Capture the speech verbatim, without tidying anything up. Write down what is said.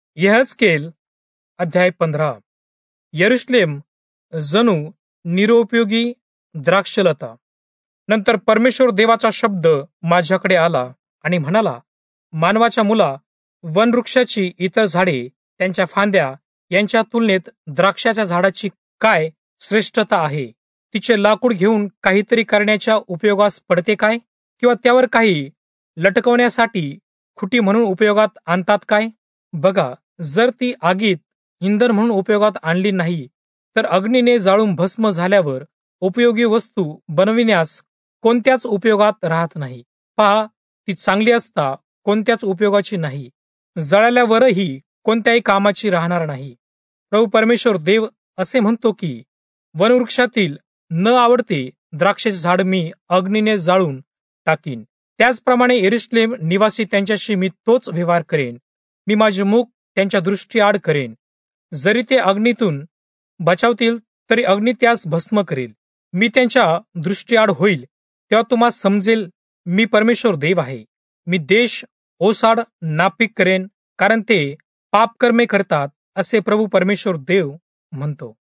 यहेजकेल अध्याय पंधरा. यरुशलेम जणू निरुपयोगी द्राक्षलता. नंतर परमेश्वर देवाचा शब्द माझ्याकडे आला आणि म्हणाला, मानवाच्या मुला, वनवृक्षाची इतर झाडे त्यांच्या फांद्या यांच्या तुलनेत द्राक्षाच्या झाडाची काय श्रेष्ठता आहे? तिचे लाकूड घेऊन काहीतरी करण्याच्या उपयोगास पडते काय? किंवा त्यावर काही लटकवण्यासाठी खुटी म्हणून उपयोगात आणतात काय? बघा, जर ती आगीत इंधन म्हणून उपयोगात आणली नाही, तर अग्नीने जाळून भस्म झाल्यावर उपयोगी वस्तू बनविण्यास कोणत्याच उपयोगात राहत नाही. पहा, ती चांगली असता कोणत्याच उपयोगाची नाही, जळाल्यावरही कोणत्याही कामाची राहणार नाही. प्रभू परमेश्वर देव असे म्हणतो की वनवृक्षातील न आवडते द्राक्षाचे झाड मी अग्नीने जाळून टाकीन. त्याचप्रमाणे यरुशलेम निवासी त्यांच्याशी मी तोच व्यवहार करेन. मी माझे मुख त्यांच्या दृष्टीआड करेन. जरी ते अग्नीतून बचावतील तरी अग्नी त्यास भस्म करेल. मी त्यांच्या दृष्टीआड होईल, तेव्हा तुम्हाला समजेल मी परमेश्वर देव आहे. मी देश ओसाड नापीक करेन, कारण ते पापकर्मे करतात, असे प्रभू परमेश्वर देव म्हणतो.